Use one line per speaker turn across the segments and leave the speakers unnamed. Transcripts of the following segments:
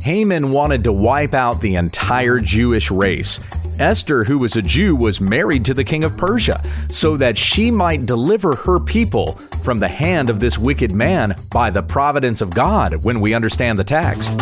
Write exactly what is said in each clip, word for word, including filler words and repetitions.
Haman wanted to wipe out the entire Jewish race. Esther, who was a Jew, was married to the king of Persia so that she might deliver her people from the hand of this wicked man by the providence of God, when we understand the text.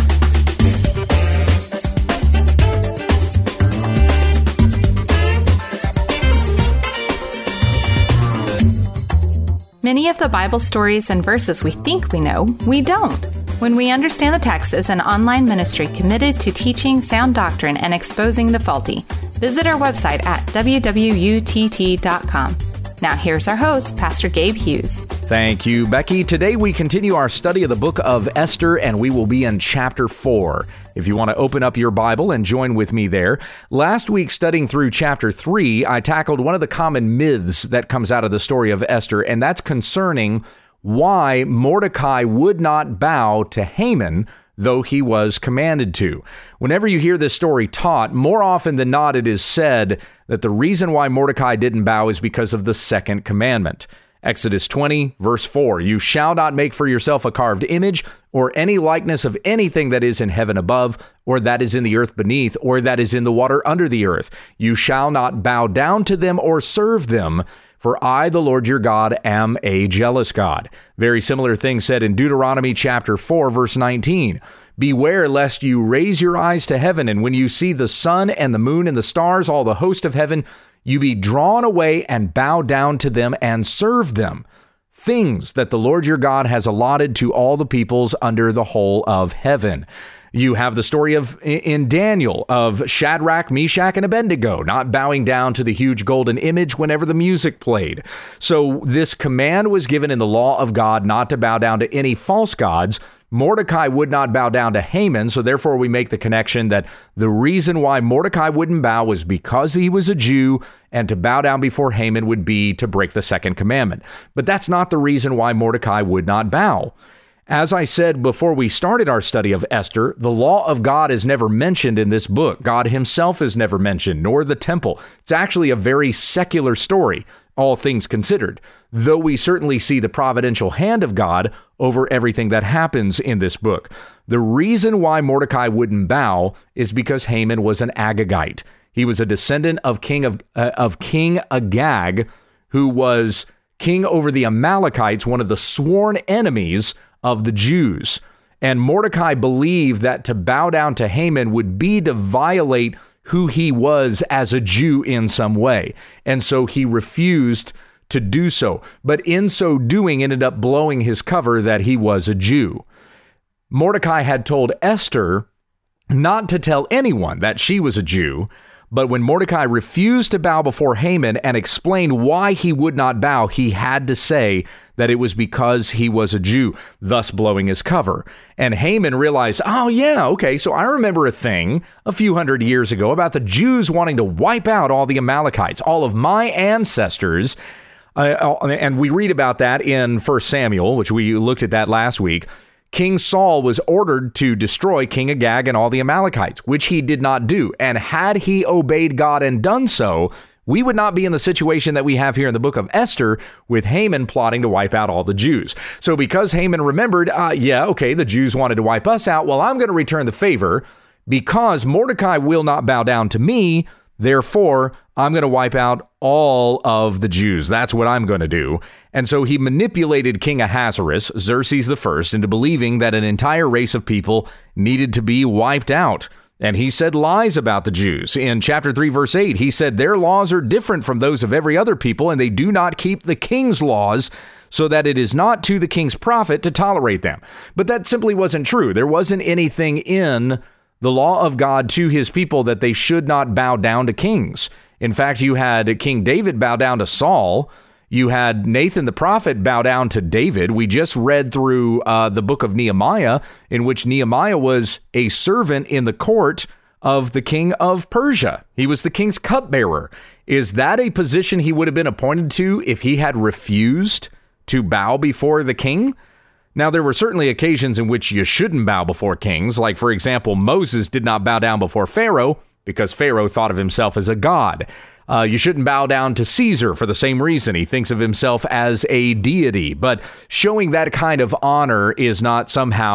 Many of the Bible stories and verses we think we know, we don't. When We Understand the Text is an online ministry committed to teaching sound doctrine and exposing the faulty. Visit our website at w w u t t dot com. Now here's our host, Pastor Gabe Hughes.
Thank you, Becky. Today we continue our study of the book of Esther, and we will be in chapter four. If you want to open up your Bible and join with me there. Last week, studying through chapter three, I tackled one of the common myths that comes out of the story of Esther, and that's concerning why Mordecai would not bow to Haman, though he was commanded to. Whenever you hear this story taught, more often than not, it is said that the reason why Mordecai didn't bow is because of the second commandment. Exodus twenty, verse four, "You shall not make for yourself a carved image or any likeness of anything that is in heaven above, or that is in the earth beneath, or that is in the water under the earth. You shall not bow down to them or serve them, for I, the Lord your God, am a jealous God." Very similar thing said in Deuteronomy chapter four, verse nineteen. "Beware lest you raise your eyes to heaven, and when you see the sun and the moon and the stars, all the host of heaven, you be drawn away and bow down to them and serve them, things that the Lord your God has allotted to all the peoples under the whole of heaven." You have the story of in Daniel of Shadrach, Meshach, and Abednego not bowing down to the huge golden image whenever the music played. So this command was given in the law of God not to bow down to any false gods. Mordecai would not bow down to Haman, so therefore we make the connection that the reason why Mordecai wouldn't bow was because he was a Jew, and to bow down before Haman would be to break the second commandment. But that's not the reason why Mordecai would not bow. As I said before we started our study of Esther, the law of God is never mentioned in this book. God himself is never mentioned, nor the temple. It's actually a very secular story, all things considered, though we certainly see the providential hand of God over everything that happens in this book. The reason why Mordecai wouldn't bow is because Haman was an Agagite. He was a descendant of King of, uh, of King Agag, who was king over the Amalekites, one of the sworn enemies of the Jews. And Mordecai believed that to bow down to Haman would be to violate who he was as a Jew in some way. And so he refused to do so. But in so doing, ended up blowing his cover that he was a Jew. Mordecai had told Esther not to tell anyone that she was a Jew. But when Mordecai refused to bow before Haman and explained why he would not bow, he had to say that it was because he was a Jew, thus blowing his cover. And Haman realized, oh yeah, okay, so I remember a thing a few hundred years ago about the Jews wanting to wipe out all the Amalekites, all of my ancestors. Uh, and we read about that in First Samuel, which we looked at that last week. King Saul was ordered to destroy King Agag and all the Amalekites, which he did not do. And had he obeyed God and done so, we would not be in the situation that we have here in the book of Esther with Haman plotting to wipe out all the Jews. So because Haman remembered, uh, yeah, okay, the Jews wanted to wipe us out. Well, I'm going to return the favor because Mordecai will not bow down to me. Therefore, I'm going to wipe out all of the Jews. That's what I'm going to do. And so he manipulated King Ahasuerus, Xerxes the First, into believing that an entire race of people needed to be wiped out. And he said lies about the Jews. In chapter three, verse eight, he said their laws are different from those of every other people, and they do not keep the king's laws, so that it is not to the king's profit to tolerate them. But that simply wasn't true. There wasn't anything in the law of God to his people that they should not bow down to kings. In fact, you had King David bow down to Saul. You had Nathan the prophet bow down to David. We just read through uh, the book of Nehemiah, in which Nehemiah was a servant in the court of the king of Persia. He was the king's cupbearer. Is that a position he would have been appointed to if he had refused to bow before the king? Now, there were certainly occasions in which you shouldn't bow before kings. Like, for example, Moses did not bow down before Pharaoh because Pharaoh thought of himself as a god. Uh, you shouldn't bow down to Caesar for the same reason. He thinks of himself as a deity. But showing that kind of honor is not somehow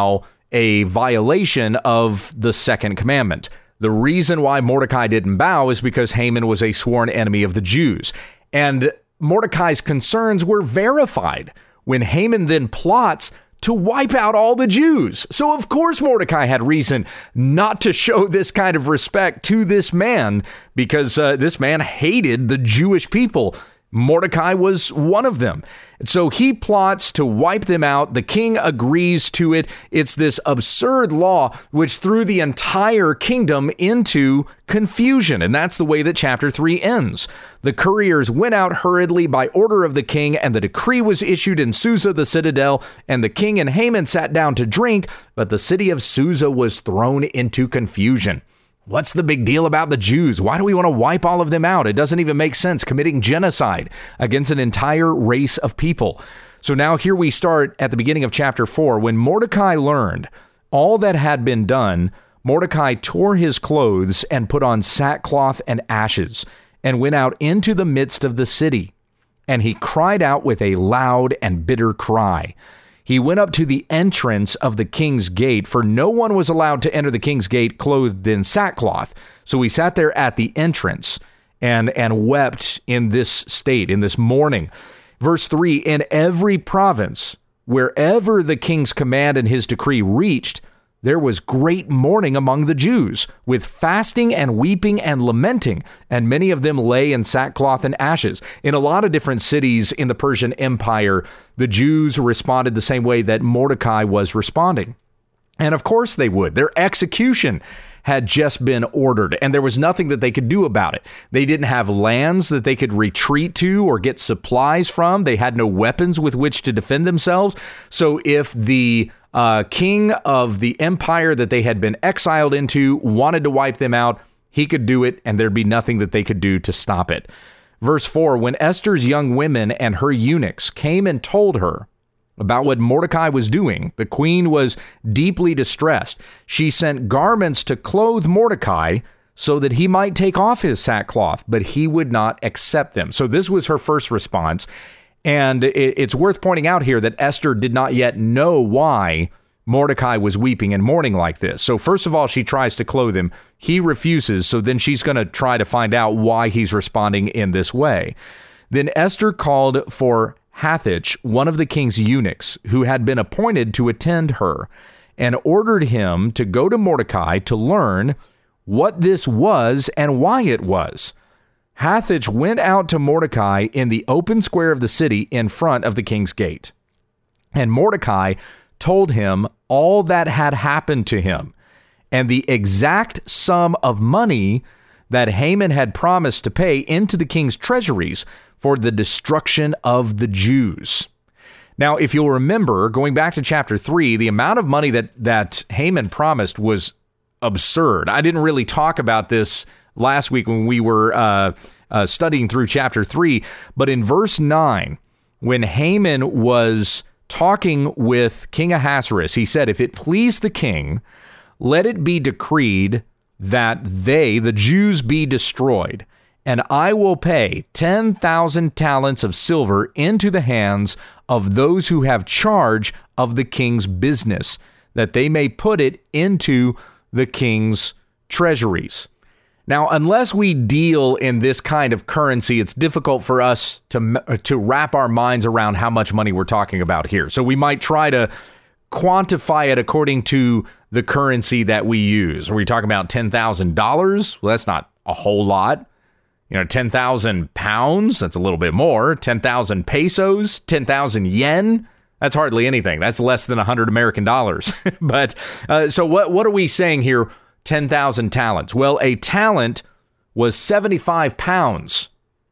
a violation of the second commandment. The reason why Mordecai didn't bow is because Haman was a sworn enemy of the Jews. And Mordecai's concerns were verified when Haman then plots to wipe out all the Jews. So of course Mordecai had reason not to show this kind of respect to this man, because uh, this man hated the Jewish people. Mordecai was one of them. So he plots to wipe them out. The king agrees to it. It's this absurd law which threw the entire kingdom into confusion. And that's the way that chapter three ends. The couriers went out hurriedly by order of the king, and the decree was issued in Susa, the citadel, and the king and Haman sat down to drink, but the city of Susa was thrown into confusion. What's the big deal about the Jews? Why do we want to wipe all of them out? It doesn't even make sense, committing genocide against an entire race of people. So now here we start at the beginning of chapter four. When Mordecai learned all that had been done, Mordecai tore his clothes and put on sackcloth and ashes and went out into the midst of the city. And he cried out with a loud and bitter cry. He went up to the entrance of the king's gate, for no one was allowed to enter the king's gate clothed in sackcloth. So he sat there at the entrance and, and wept in this state, in this mourning. Verse three, in every province, wherever the king's command and his decree reached, there was great mourning among the Jews, with fasting and weeping and lamenting, and many of them lay in sackcloth and ashes. In a lot of different cities in the Persian Empire, the Jews responded the same way that Mordecai was responding. And of course they would. Their execution had just been ordered, and there was nothing that they could do about it. They didn't have lands that they could retreat to or get supplies from. They had no weapons with which to defend themselves. So if the uh, king of the empire that they had been exiled into wanted to wipe them out, he could do it, and there'd be nothing that they could do to stop it. Verse four, when Esther's young women and her eunuchs came and told her about what Mordecai was doing, the queen was deeply distressed. She sent garments to clothe Mordecai so that he might take off his sackcloth, but he would not accept them. So this was her first response. And it's worth pointing out here that Esther did not yet know why Mordecai was weeping and mourning like this. So first of all, she tries to clothe him. He refuses. So then she's going to try to find out why he's responding in this way. Then Esther called for Hathach, one of the king's eunuchs, who had been appointed to attend her, and ordered him to go to Mordecai to learn what this was and why it was. Hathach went out to Mordecai in the open square of the city in front of the king's gate. And Mordecai told him all that had happened to him, and the exact sum of money that Haman had promised to pay into the king's treasuries for the destruction of the Jews. Now, if you'll remember, going back to chapter three, the amount of money that, that Haman promised was absurd. I didn't really talk about this last week when we were uh, uh, studying through chapter three, but in verse nine, when Haman was talking with King Ahasuerus, he said, if it please the king, let it be decreed that they, the Jews, be destroyed, and I will pay ten thousand talents of silver into the hands of those who have charge of the king's business, that they may put it into the king's treasuries. Now, unless we deal in this kind of currency, it's difficult for us to, to wrap our minds around how much money we're talking about here. So we might try to quantify it according to the currency that we use. Are we talking about ten thousand dollars? Well, that's not a whole lot. You know, ten thousand pounds, that's a little bit more. ten thousand pesos, ten thousand yen, that's hardly anything. That's less than one hundred American dollars. But uh, so what, what are we saying here? ten thousand talents. Well, a talent was seventy-five pounds.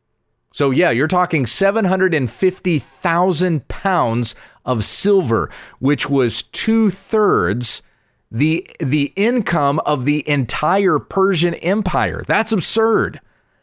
So yeah, you're talking seven hundred fifty thousand pounds of silver, which was two thirds the, the income of the entire Persian Empire. That's absurd.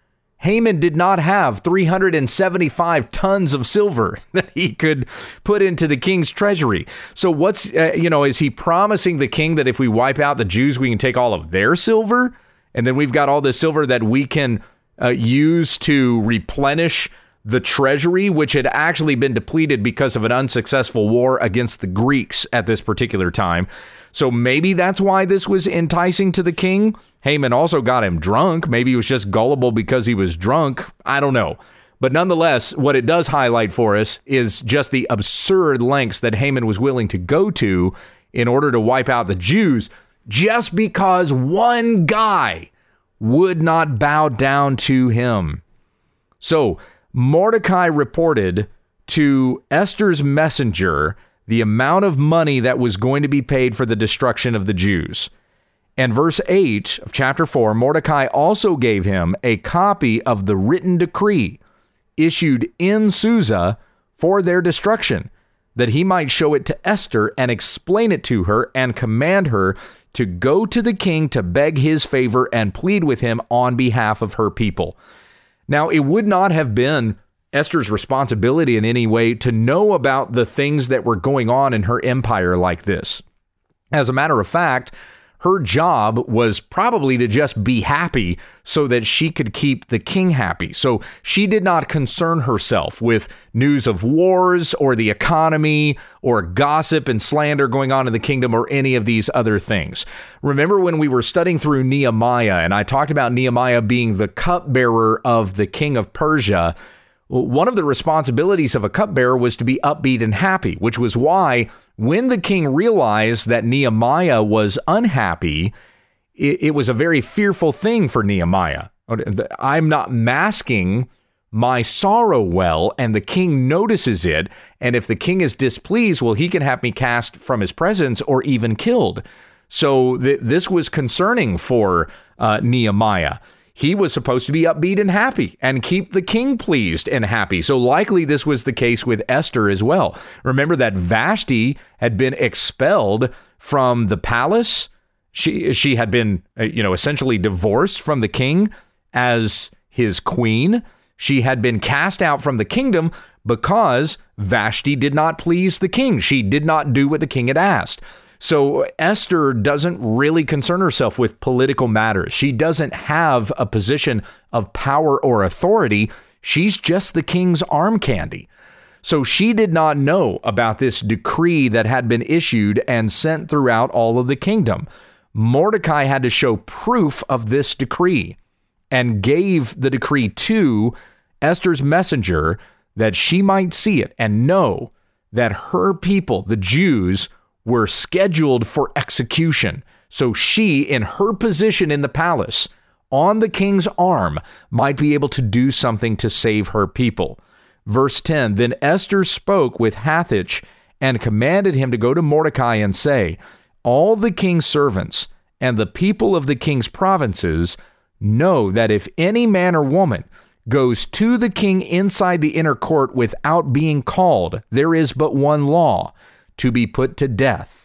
Haman did not have three hundred seventy-five tons of silver that he could put into the king's treasury. So what's, uh, you know, is he promising the king that if we wipe out the Jews, we can take all of their silver? And then we've got all this silver that we can uh, use to replenish the treasury, which had actually been depleted because of an unsuccessful war against the Greeks at this particular time. So maybe that's why this was enticing to the king. Haman also got him drunk. Maybe he was just gullible because he was drunk. I don't know. But nonetheless, what it does highlight for us is just the absurd lengths that Haman was willing to go to in order to wipe out the Jews, just because one guy would not bow down to him. So Mordecai reported to Esther's messenger the amount of money that was going to be paid for the destruction of the Jews. And verse eight of chapter four, Mordecai also gave him a copy of the written decree issued in Susa for their destruction, that he might show it to Esther and explain it to her and command her to go to the king to beg his favor and plead with him on behalf of her people. Now, it would not have been Esther's responsibility in any way to know about the things that were going on in her empire like this. As a matter of fact, her job was probably to just be happy so that she could keep the king happy. So she did not concern herself with news of wars or the economy or gossip and slander going on in the kingdom or any of these other things. Remember when we were studying through Nehemiah and I talked about Nehemiah being the cupbearer of the king of Persia? One of the responsibilities of a cupbearer was to be upbeat and happy, which was why when the king realized that Nehemiah was unhappy, it, it was a very fearful thing for Nehemiah. I'm not masking my sorrow well, and the king notices it. And if the king is displeased, well, he can have me cast from his presence or even killed. So th- this was concerning for uh, Nehemiah. He was supposed to be upbeat and happy and keep the king pleased and happy. So likely this was the case with Esther as well. Remember that Vashti had been expelled from the palace. She she had been, you know, essentially divorced from the king as his queen. She had been cast out from the kingdom because Vashti did not please the king. She did not do what the king had asked. So Esther doesn't really concern herself with political matters. She doesn't have a position of power or authority. She's just the king's arm candy. So she did not know about this decree that had been issued and sent throughout all of the kingdom. Mordecai had to show proof of this decree and gave the decree to Esther's messenger that she might see it and know that her people, the Jews, were scheduled for execution. So she, in her position in the palace, on the king's arm, might be able to do something to save her people. Verse ten, then Esther spoke with Hathach and commanded him to go to Mordecai and say, all the king's servants and the people of the king's provinces know that if any man or woman goes to the king inside the inner court without being called, there is but one law, to be put to death,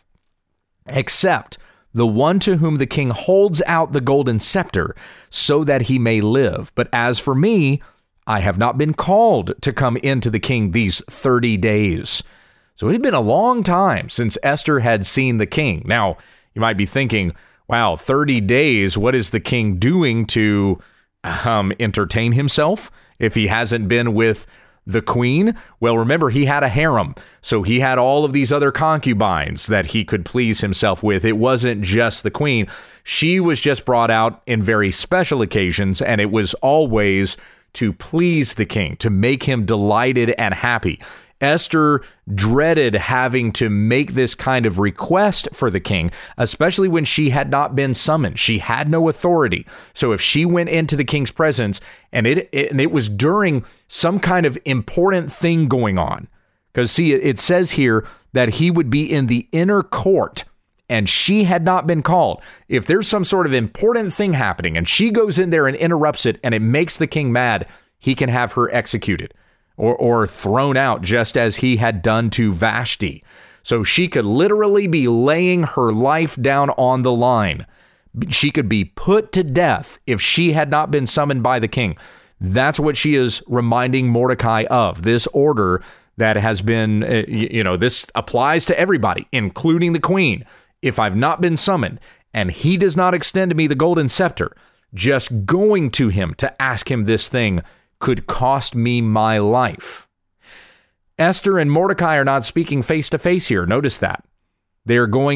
except the one to whom the king holds out the golden scepter so that he may live. But as for me, I have not been called to come into the king these thirty days. So it had been a long time since Esther had seen the king. Now, you might be thinking, wow, thirty days, what is the king doing to um, entertain himself if he hasn't been with the queen? Well, remember, he had a harem, so he had all of these other concubines that he could please himself with. It wasn't just the queen. She was just brought out in very special occasions, and it was always to please the king, to make him delighted and happy. Esther dreaded having to make this kind of request for the king, especially when she had not been summoned. She had no authority. So if she went into the king's presence and it, it, and it was during some kind of important thing going on, because see, it, it says here that he would be in the inner court and she had not been called. If there's some sort of important thing happening and she goes in there and interrupts it and it makes the king mad, he can have her executed. Or, or thrown out, just as he had done to Vashti. So she could literally be laying her life down on the line. She could be put to death if she had not been summoned by the king. That's what she is reminding Mordecai of, this order that has been, uh, you know, this applies to everybody, including the queen. If I've not been summoned and he does not extend to me the golden scepter, just going to him to ask him this thing could cost me my life. Esther and Mordecai are not speaking face to face here. Notice that. They're going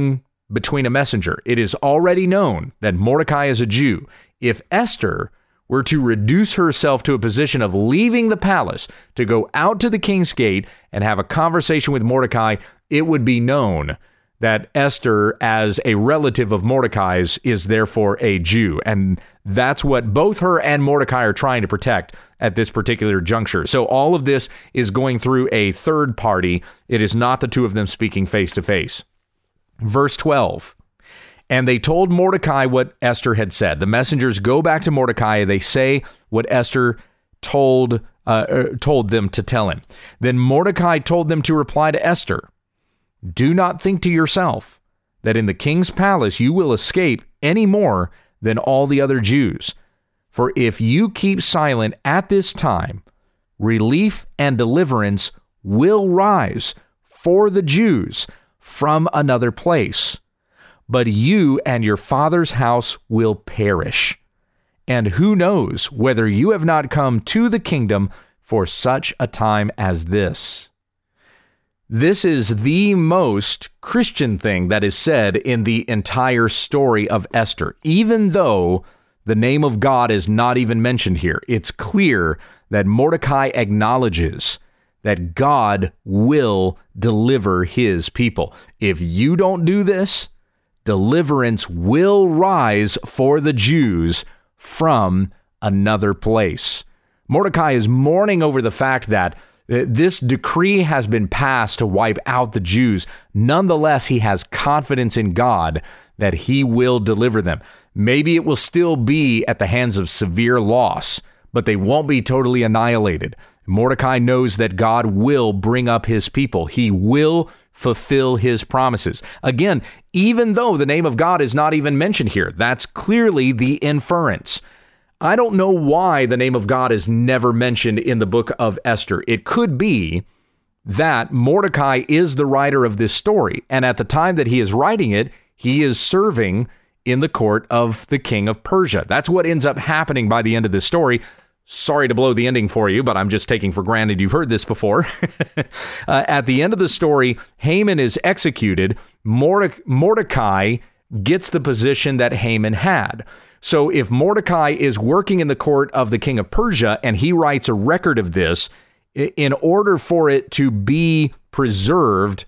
between a messenger. It is already known that Mordecai is a Jew. If Esther were to reduce herself to a position of leaving the palace to go out to the king's gate and have a conversation with Mordecai, it would be known that Esther, as a relative of Mordecai's, is therefore a Jew. And that's what both her and Mordecai are trying to protect at this particular juncture. So all of this is going through a third party. It is not the two of them speaking face to face. Verse twelve. And they told Mordecai what Esther had said. The messengers go back to Mordecai. They say what Esther told uh, told them to tell him. Then Mordecai told them to reply to Esther, "Do not think to yourself that in the king's palace you will escape any more than all the other Jews. For if you keep silent at this time, relief and deliverance will rise for the Jews from another place. But you and your father's house will perish. And who knows whether you have not come to the kingdom for such a time as this." This is the most Christian thing that is said in the entire story of Esther. Even though the name of God is not even mentioned here, it's clear that Mordecai acknowledges that God will deliver his people. If you don't do this, deliverance will rise for the Jews from another place. Mordecai is mourning over the fact that this decree has been passed to wipe out the Jews. Nonetheless, he has confidence in God that he will deliver them. Maybe it will still be at the hands of severe loss, but they won't be totally annihilated. Mordecai knows that God will bring up his people. He will fulfill his promises. Again, even though the name of God is not even mentioned here, that's clearly the inference. I don't know why the name of God is never mentioned in the book of Esther. It could be that Mordecai is the writer of this story, and at the time that he is writing it, he is serving in the court of the king of Persia. That's what ends up happening by the end of this story. Sorry to blow the ending for you, but I'm just taking for granted you've heard this before. uh, at the end of the story, Haman is executed. Morde- Mordecai gets the position that Haman had. So if Mordecai is working in the court of the king of Persia and he writes a record of this, in order for it to be preserved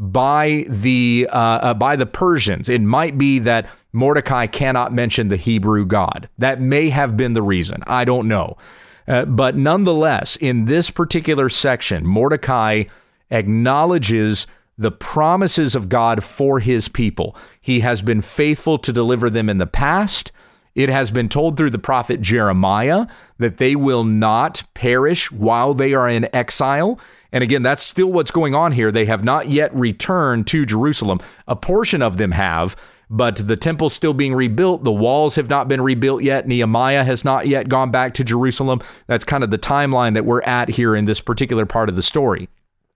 by the uh, uh, by the Persians, it might be that Mordecai cannot mention the Hebrew God. That may have been the reason. I don't know. Uh, but nonetheless, in this particular section, Mordecai acknowledges the promises of God for his people. He has been faithful to deliver them in the past. It has been told through the prophet Jeremiah that they will not perish while they are in exile. And again, that's still what's going on here. They have not yet returned to Jerusalem. A portion of them have, but the temple's still being rebuilt. The walls have not been rebuilt yet. Nehemiah has not yet gone back to Jerusalem. That's kind of the timeline that we're at here in this particular part of the story.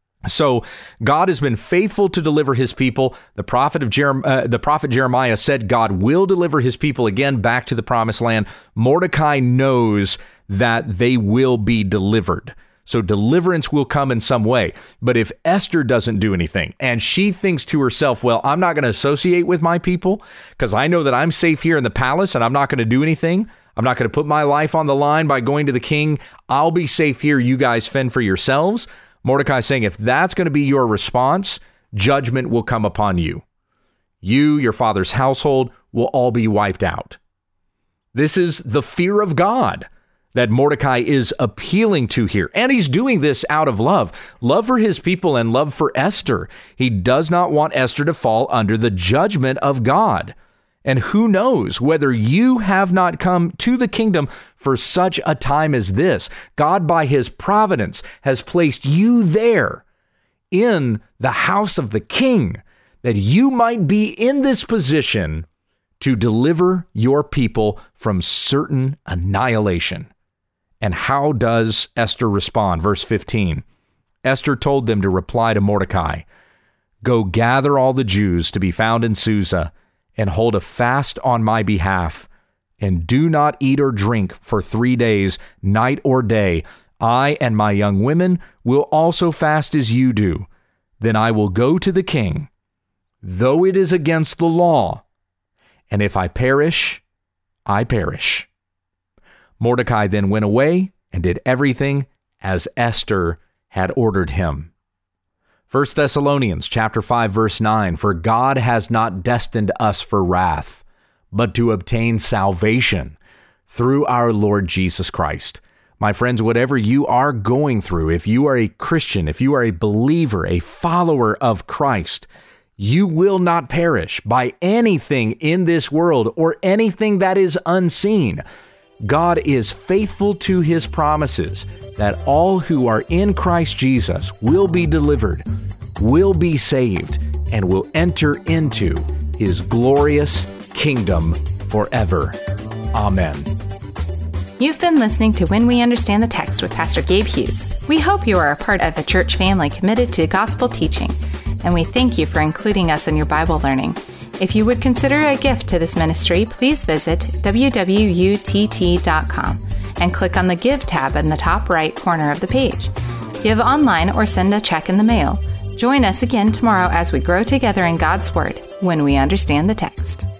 So God has been faithful to deliver his people. The prophet of Jerem- uh, the prophet Jeremiah said God will deliver his people again back to the promised land. Mordecai knows that they will be delivered. So deliverance will come in some way. But if Esther doesn't do anything and she thinks to herself, well, I'm not going to associate with my people because I know that I'm safe here in the palace and I'm not going to do anything. I'm not going to put my life on the line by going to the king. I'll be safe here. You guys fend for yourselves. Mordecai is saying if that's going to be your response, judgment will come upon you. You, your father's household, will all be wiped out. This is the fear of God that Mordecai is appealing to here. And he's doing this out of love. Love for his people and love for Esther. He does not want Esther to fall under the judgment of God. And who knows whether you have not come to the kingdom for such a time as this. God, by his providence, has placed you there in the house of the king, that you might be in this position to deliver your people from certain annihilation. And how does Esther respond? Verse fifteen. Esther told them to reply to Mordecai, "Go gather all the Jews to be found in Susa, and hold a fast on my behalf, and do not eat or drink for three days, night or day. I and my young women will also fast as you do. Then I will go to the king. though it is against the law. And if I perish, I perish." Mordecai then went away and did everything as Esther had ordered him. First Thessalonians chapter five, verse nine, "For God has not destined us for wrath, but to obtain salvation through our Lord Jesus Christ." My friends, whatever you are going through, if you are a Christian, if you are a believer, a follower of Christ, you will not perish by anything in this world or anything that is unseen. God is faithful to his promises that all who are in Christ Jesus will be delivered, will be saved, and will enter into his glorious kingdom forever. Amen.
You've been listening to When We Understand the Text with Pastor Gabe Hughes. We hope you are a part of a church family committed to gospel teaching, and we thank you for including us in your Bible learning. If you would consider a gift to this ministry, please visit w w u t t dot com and click on the Give tab in the top right corner of the page. Give online or send a check in the mail. Join us again tomorrow as we grow together in God's Word when we understand the text.